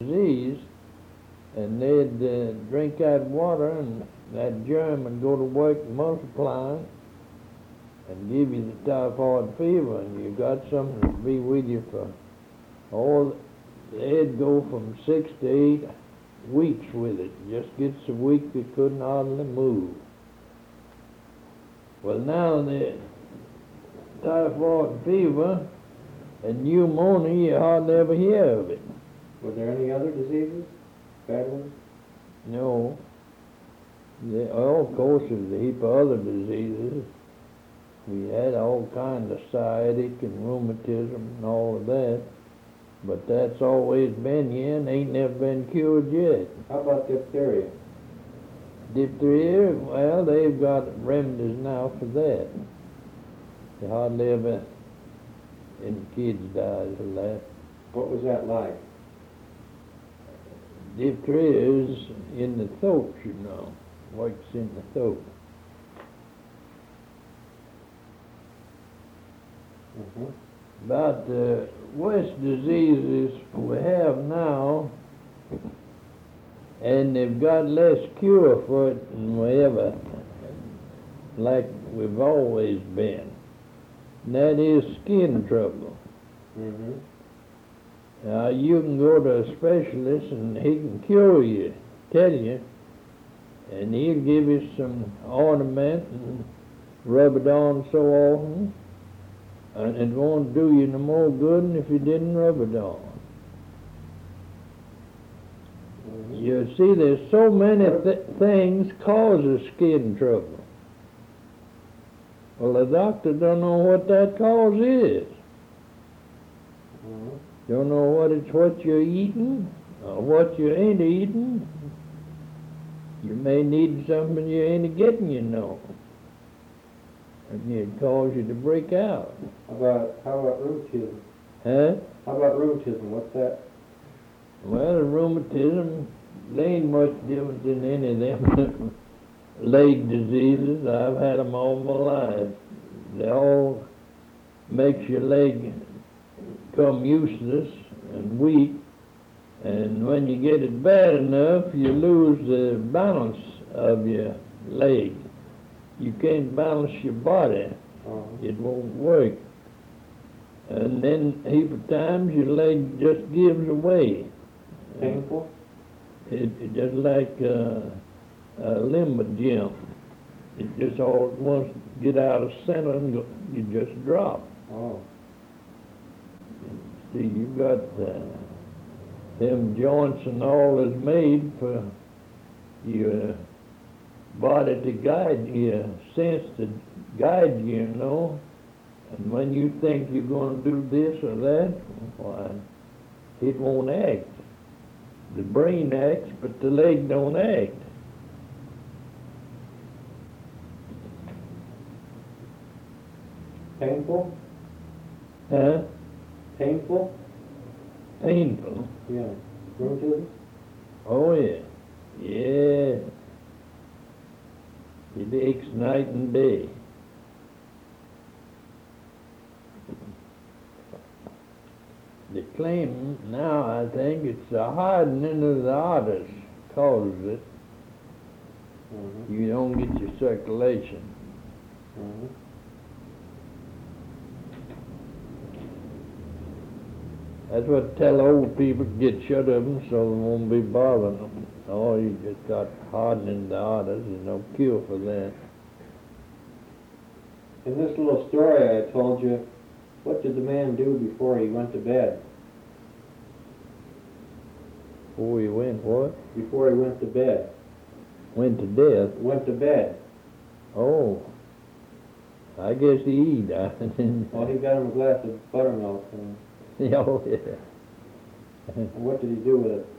disease, and they'd drink that water, and that germ would go to work multiplying and give you the typhoid fever, and you got something to be with you for all. They'd go from 6 to 8 weeks with it. Just gets a week they couldn't hardly move. Well, now the typhoid fever and pneumonia, you hardly ever hear of it. Were there any other diseases? Bad ones? No. Of course, there's a heap of other diseases. We had all kinds of sciatic and rheumatism and all of that. But that's always been here and ain't never been cured yet. How about diphtheria? Diphtheria, well, they've got remedies now for that. They hardly ever any kids dies of that. What was that like? Diphtheria is in the throat, you know. Works in the throat. Mm-hmm. About the worst diseases we have now, and they've got less cure for it than we ever, like we've always been. And that is skin trouble. Mm-hmm. You can go to a specialist and he can cure you, tell you, and he'll give you some ornament and rub it on so often, and it won't do you no more good than if you didn't rub it on. Mm-hmm. You see, there's so many things causes skin trouble. Well, the doctor don't know what that cause is. Mm-hmm. Don't know what you're eating or what you ain't eating. You may need something you ain't getting, you know. And it cause you to break out. How about rheumatism? Huh? How about rheumatism? What's that? Well, rheumatism, there ain't much difference in any of them leg diseases. I've had them all my life. They all makes your leg come useless and weak, and when you get it bad enough, you lose the balance of your leg. You can't balance your body. Uh-huh. It won't work. And then a heap of times your leg just gives away. Painful? It just like a limber jump. It just all at once get out of center and you just drop. Oh. See, you got them joints and all is made for your body to guide you, sense to guide you, you know. And when you think you're going to do this or that, why, it won't act. The brain acts, but the leg don't act. Painful? Huh? Painful? Painful. Yeah. Rheumatism? Oh, yeah. Yeah. It aches night and day. They claim now, I think, it's the hardening of the arteries causes it. Mm-hmm. You don't get your circulation. Mm-hmm. That's what tell old people to get shut of them so they won't be bothering them. Oh, you just got hardening the arteries. There's no cure for that. In this little story I told you, what did the man do before he went to bed? Before he went what? Before he went to bed. Went to death. Went to bed. Oh. I guess he eat. Well, he got him a glass of buttermilk. Oh, yeah. And what did he do with it?